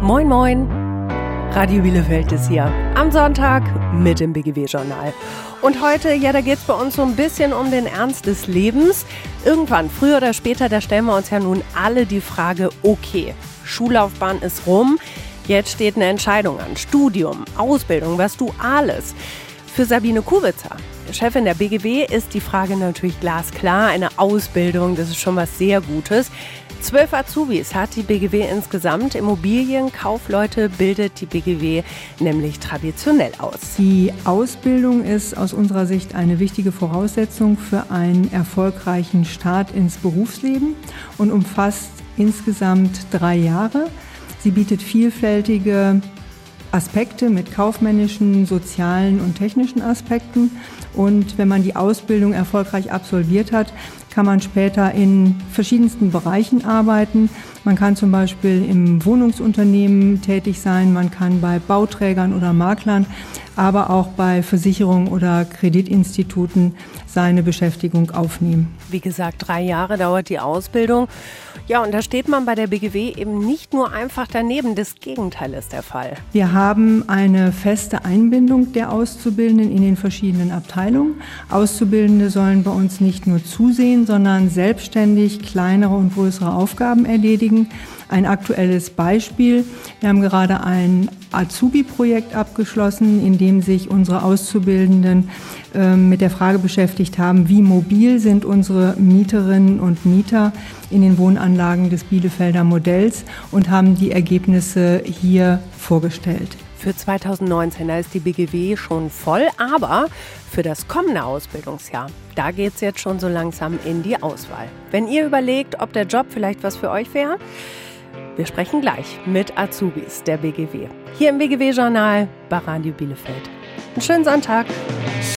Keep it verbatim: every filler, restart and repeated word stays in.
Moin Moin, Radio Bielefeld ist hier am Sonntag mit dem B G W-Journal. Und heute, ja, da geht es bei uns so ein bisschen um den Ernst des Lebens. Irgendwann, früher oder später, da stellen wir uns ja nun alle die Frage, okay, Schullaufbahn ist rum, jetzt steht eine Entscheidung an, Studium, Ausbildung, was Duales. Für Sabine Kuwitzer, Chefin der B G W, ist die Frage natürlich glasklar. Eine Ausbildung, das ist schon was sehr Gutes. Zwölf Azubis hat die B G W insgesamt. Immobilienkaufleute bildet die B G W nämlich traditionell aus. Die Ausbildung ist aus unserer Sicht eine wichtige Voraussetzung für einen erfolgreichen Start ins Berufsleben und umfasst insgesamt drei Jahre. Sie bietet vielfältige Aspekte mit kaufmännischen, sozialen und technischen Aspekten. Und wenn man die Ausbildung erfolgreich absolviert hat, kann man später in verschiedensten Bereichen arbeiten. Man kann zum Beispiel im Wohnungsunternehmen tätig sein, man kann bei Bauträgern oder Maklern, aber auch bei Versicherungen oder Kreditinstituten seine Beschäftigung aufnehmen. Wie gesagt, drei Jahre dauert die Ausbildung. Ja, und da steht man bei der B G W eben nicht nur einfach daneben, das Gegenteil ist der Fall. Wir haben eine feste Einbindung der Auszubildenden in den verschiedenen Abteilungen. Auszubildende sollen bei uns nicht nur zusehen, sondern selbstständig kleinere und größere Aufgaben erledigen. Ein aktuelles Beispiel: Wir haben gerade ein Azubi-Projekt abgeschlossen, in dem sich unsere Auszubildenden äh, mit der Frage beschäftigt haben, wie mobil sind unsere Mieterinnen und Mieter in den Wohnanlagen des Bielefelder Modells, und haben die Ergebnisse hier vorgestellt. Für zweitausendneunzehn, da ist die B G W schon voll, aber für das kommende Ausbildungsjahr, da geht es jetzt schon so langsam in die Auswahl. Wenn ihr überlegt, ob der Job vielleicht was für euch wäre, wir sprechen gleich mit Azubis der B G W. Hier im B G W-Journal bei Radio Bielefeld. Einen schönen Sonntag.